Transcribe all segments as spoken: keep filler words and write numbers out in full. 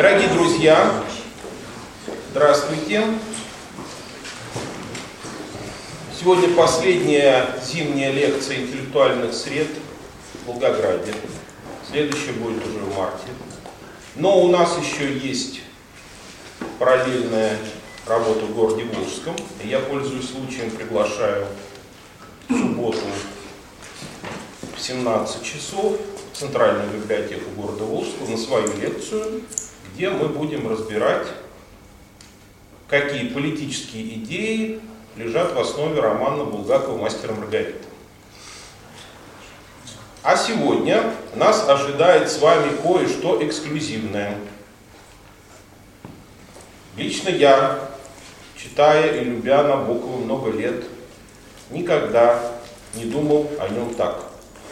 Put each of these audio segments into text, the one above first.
Дорогие друзья, здравствуйте. Сегодня последняя зимняя лекция интеллектуальных сред в Волгограде. Следующая будет уже в марте. Но у нас еще есть параллельная работа в городе Волжском. Я, пользуясь случаем, приглашаю в субботу в семнадцать часов в Центральную библиотеку города Волжского на свою лекцию, где мы будем разбирать, какие политические идеи лежат в основе романа Булгакова «Мастер и Маргарита». А сегодня нас ожидает с вами кое-что эксклюзивное. Лично я, читая и любя Набокова много лет, никогда не думал о нем так.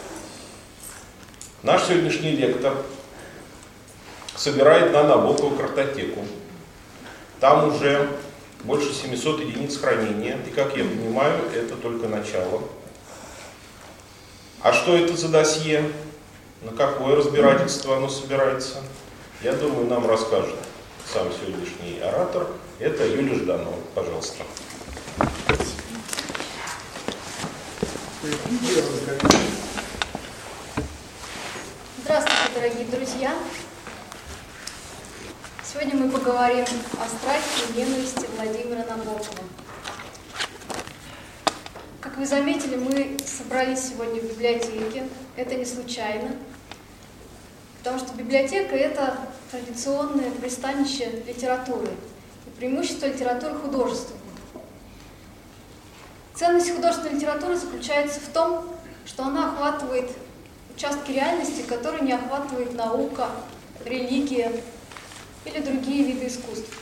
Наш сегодняшний лектор собирает на Набокова картотеку. Там уже больше семисот единиц хранения, и, как я понимаю, это только начало. А что это за досье? На какое разбирательство оно собирается? Я думаю, нам расскажет сам сегодняшний оратор. Это Юлия Жданова. Пожалуйста. Здравствуйте, дорогие друзья! Сегодня мы поговорим о страхе и ненависти Владимира Набокова. Как вы заметили, мы собрались сегодня в библиотеке. Это не случайно, потому что библиотека – это традиционное пристанище литературы, и преимущество литературы художественной. Ценность художественной литературы заключается в том, что она охватывает участки реальности, которые не охватывает наука, религия или другие виды искусств.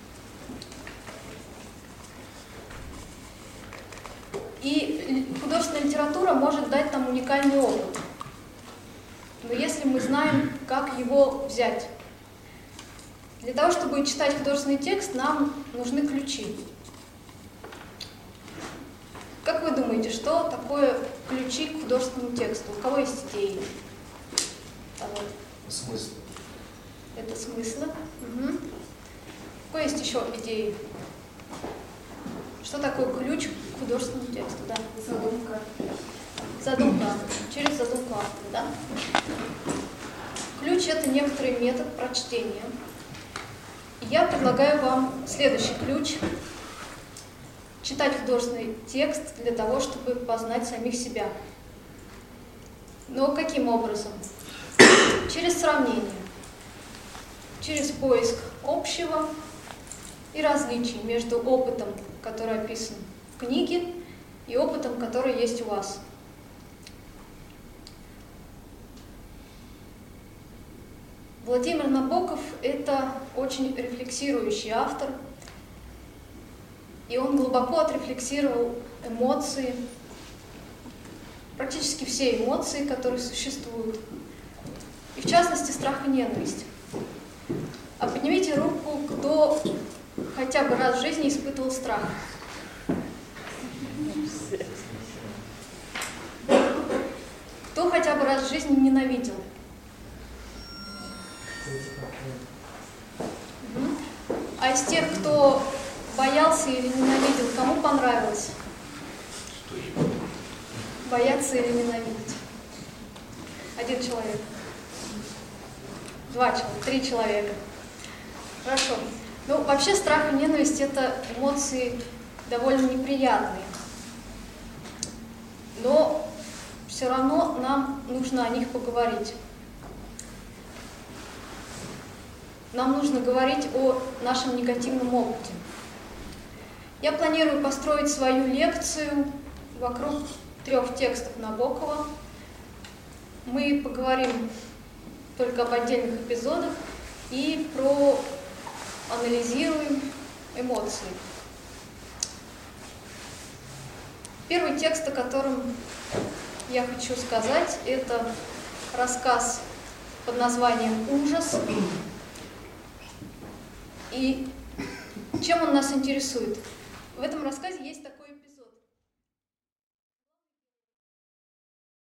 И художественная литература может дать нам уникальный опыт. Но если мы знаем, как его взять. Для того, чтобы читать художественный текст, нам нужны ключи. Как вы думаете, что такое ключи к художественному тексту? У кого есть идеи? Смысл. Это смыслы. Угу. Какой есть еще идеи? Что такое ключ к художественному тексту? Да? Задумка. Задумка. Через задумку автора, да? Ключ – это некоторый метод прочтения. И я предлагаю вам следующий ключ. Читать художественный текст для того, чтобы познать самих себя. Но каким образом? Через сравнение. Через поиск общего и различий между опытом, который описан в книге, и опытом, который есть у вас. Владимир Набоков – это очень рефлексирующий автор, и он глубоко отрефлексировал эмоции, практически все эмоции, которые существуют, и в частности страх и ненависть. А поднимите руку, кто хотя бы раз в жизни испытывал страх. Кто хотя бы раз в жизни ненавидел? Угу. А из тех, кто боялся или ненавидел, кому понравилось? Бояться или ненавидеть? Один человек. Два человека, три человека. Хорошо. Ну, вообще страх и ненависть – это эмоции довольно неприятные. Но все равно нам нужно о них поговорить. Нам нужно говорить о нашем негативном опыте. Я планирую построить свою лекцию вокруг трех текстов Набокова. Мы поговорим только об отдельных эпизодах и проанализируем эмоции. Первый текст, о котором я хочу сказать, это рассказ под названием «Ужас». И чем он нас интересует? В этом рассказе есть